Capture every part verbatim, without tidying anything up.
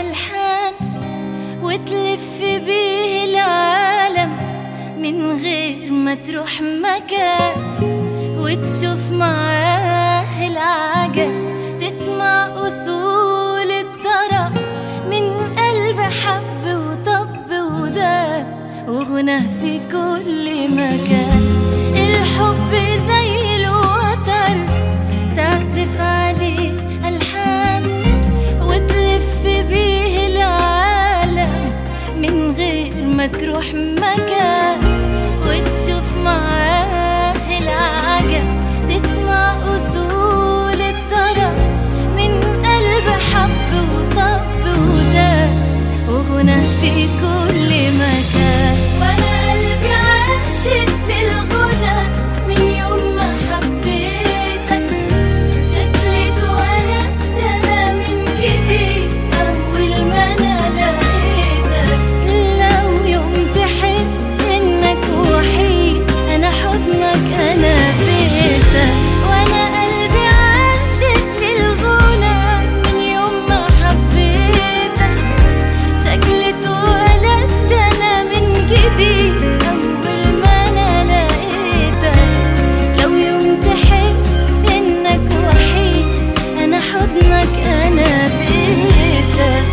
ألحان وتلف بيه العالم من غير ما تروح مكان، وتشوف معاه العجب، تسمع أصول الطرب من قلب حب وطب وداب وغنى في كل مكان. الحب زي الوتر تعزف عليه ألحان وتلف بيه العالم من غير ما تروح مكان، وتشوف معاه العجب، تسمع أصول الطرب من قلب حب وطب وداب وغنى في كل مكان. وأنا قلبي عاشق للغنى من يوم ما حبيتك، شكلي اتولدت أنا من جديد أول ما أنا لقيتك. لو يوم تحس إنك وحيد أنا حضنك أنا بيتك. وأنا قلبي عاشق للغنى من يوم ما حبيتك، شكلي اتولدت أنا من جديد أول ما أنا لقيتك. لو يوم تحس إنك وحيد أنا حضنك أنا بيتك.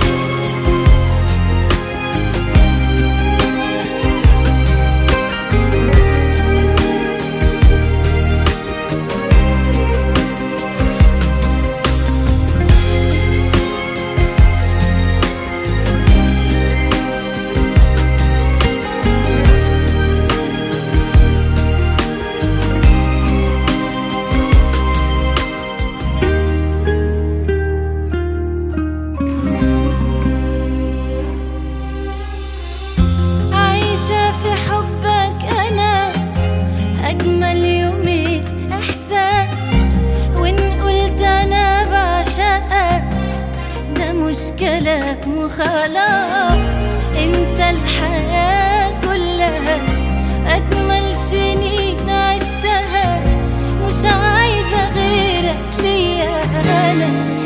عايشة في حبك أنا أجمل يومين إحساس، وإن قلت أنا بعشقك ده مش كلام وخلاص. أنت الحياة كلها أجمل سنين عشتها، مش عايزة غيرك ليا أنا.